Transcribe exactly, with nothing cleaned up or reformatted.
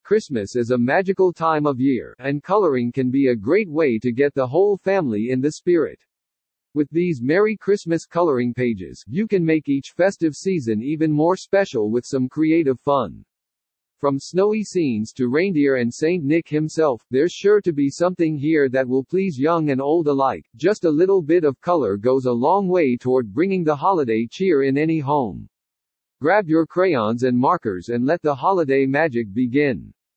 Christmas is a magical time of year, and coloring can be a great way to get the whole family in the spirit. With these Merry Christmas coloring pages, you can make each festive season even more special with some creative fun. From snowy scenes to reindeer and Saint Nick himself, there's sure to be something here that will please young and old alike. Just a little bit of color goes a long way toward bringing the holiday cheer in any home. Grab your crayons and markers and let the holiday magic begin.